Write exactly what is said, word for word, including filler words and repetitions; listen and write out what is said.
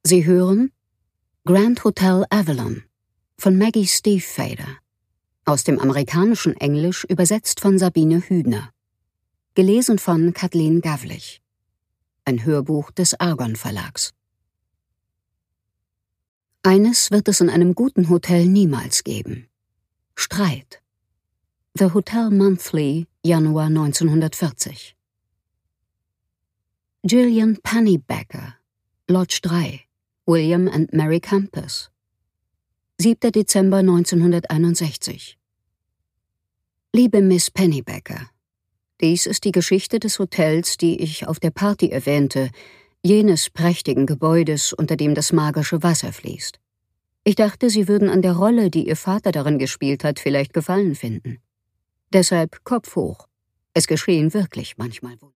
Sie hören Grand Hotel Avalon von Maggie Stiefvater, aus dem amerikanischen Englisch übersetzt von Sabine Hübner, gelesen von Kathleen Gavlich. Ein Hörbuch des Argon Verlags. Eines wird es in einem guten Hotel niemals geben: Streit. The Hotel Monthly, Januar neunzehnhundertvierzig. Gillian Pennybacker, Lodge drei, William and Mary Campus. siebter Dezember neunzehnhunderteinundsechzig. Liebe Miss Pennybacker, dies ist die Geschichte des Hotels, die ich auf der Party erwähnte, jenes prächtigen Gebäudes, unter dem das magische Wasser fließt. Ich dachte, Sie würden an der Rolle, die Ihr Vater darin gespielt hat, vielleicht Gefallen finden. Deshalb Kopf hoch. Es geschehen wirklich manchmal Wunder.